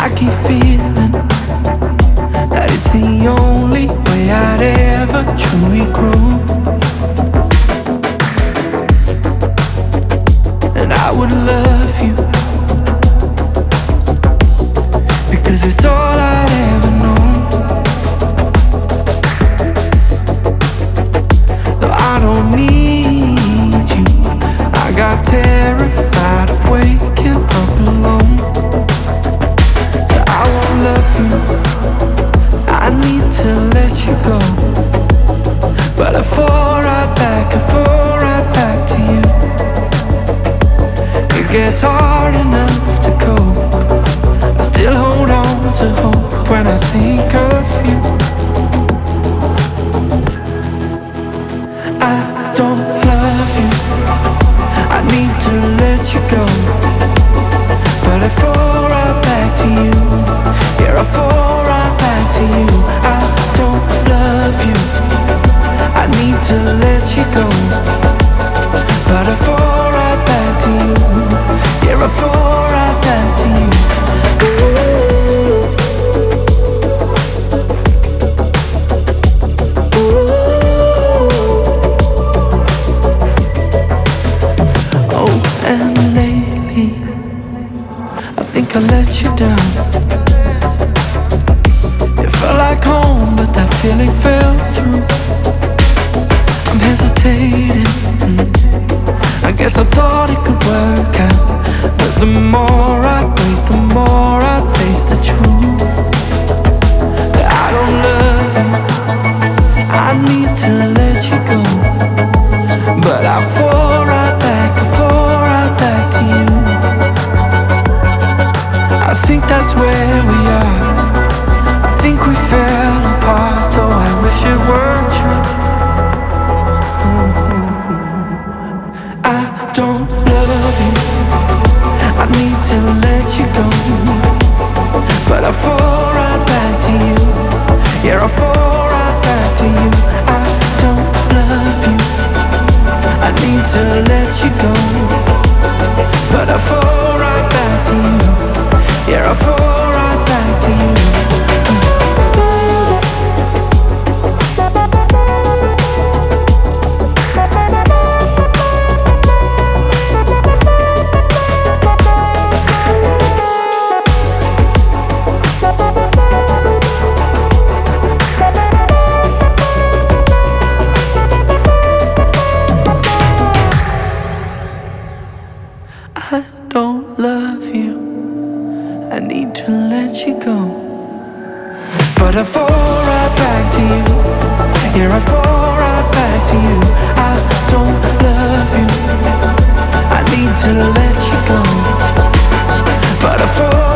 I keep feeling that it's the only way I'd ever truly grow. And I would love you because it's all I'd ever known. Though I don't need you, I got terrified of waking up alone. So I won't love you, I need to let you go. But I fall right back to you. It gets hard enough to cope. I still hold on to hope when I think of you. I don't love you, I need to let you go. But I fall right back to you. Yeah, I fall right back to you. I don't love you, I need to let you go. But I fall right back to you. Yeah, I fall right back to you. Oh, and lately I think I let you down. It felt like home, but that feeling fell through. I'm hesitating, I guess I thought it could work out. But the more I wait, the more I face the truth that I don't love you, I need to let you go. But I fall right back to you. I think that's where we are. I think we fell apart, though I wish it weren't true. I don't love you, I need to let you go. But I fall right back to you. Yeah, I fall right back to you. I don't love you, I need to let you go. But I fall right back to you. Yeah, I fall right back to you. I don't love you, I need to let you go. But I fall right back to you. Yeah, I fall right back to you. I don't love you, I need to let you go. But I fall